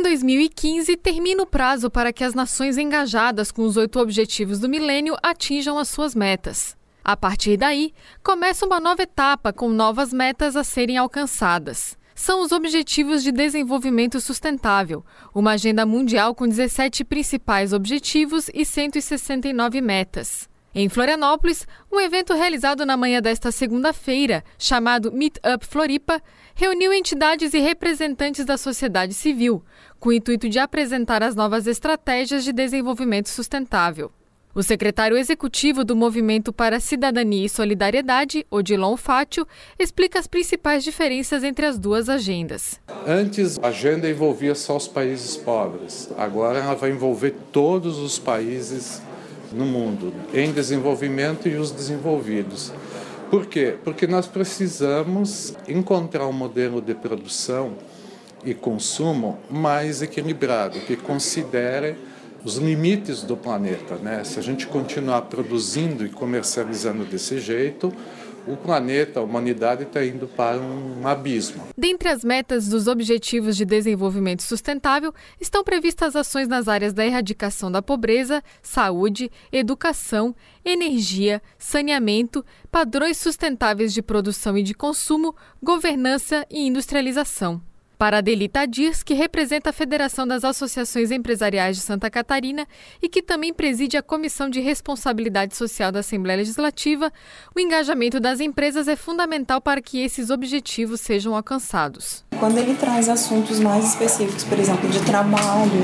2015, termina o prazo para que as nações engajadas com os 8 Objetivos do Milênio atinjam as suas metas. A partir daí, começa uma nova etapa com novas metas a serem alcançadas. São os Objetivos de Desenvolvimento Sustentável, uma agenda mundial com 17 principais objetivos e 169 metas. Em Florianópolis, um evento realizado na manhã desta segunda-feira, chamado Meet Up Floripa, reuniu entidades e representantes da sociedade civil, com o intuito de apresentar as novas estratégias de desenvolvimento sustentável. O secretário executivo do Movimento para a Cidadania e Solidariedade, Odilon Fátio, explica as principais diferenças entre as duas agendas. Antes, a agenda envolvia só os países pobres. Agora, ela vai envolver todos os países no mundo, em desenvolvimento e os desenvolvidos. Por quê? Porque nós precisamos encontrar um modelo de produção e consumo mais equilibrado, que considere os limites do planeta, né? Se a gente continuar produzindo e comercializando desse jeito, o planeta, a humanidade está indo para um abismo. Dentre as metas dos Objetivos de Desenvolvimento Sustentável, estão previstas ações nas áreas da erradicação da pobreza, saúde, educação, energia, saneamento, padrões sustentáveis de produção e de consumo, governança e industrialização. Para Adelita Dias, que representa a Federação das Associações Empresariais de Santa Catarina e que também preside a Comissão de Responsabilidade Social da Assembleia Legislativa, o engajamento das empresas é fundamental para que esses objetivos sejam alcançados. Quando ele traz assuntos mais específicos, por exemplo, de trabalho,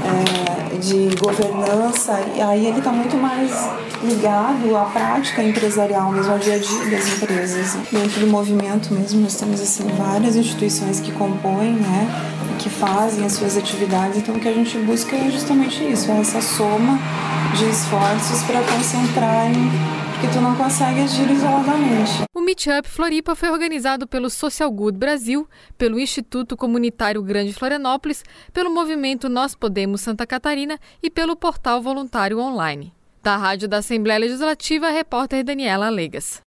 de governança, aí ele está muito mais ligado à prática empresarial, mesmo ao dia a dia das empresas. Dentro do movimento mesmo, nós temos assim, várias instituições que compõem, que fazem as suas atividades, então o que a gente busca é justamente isso, essa soma de esforços para concentrar porque tu não consegue agir isoladamente. O Meet Up Floripa foi organizado pelo Social Good Brasil, pelo Instituto Comunitário Grande Florianópolis, pelo movimento Nós Podemos Santa Catarina e pelo portal Voluntário Online. Da Rádio da Assembleia Legislativa, a repórter Daniela Alegas.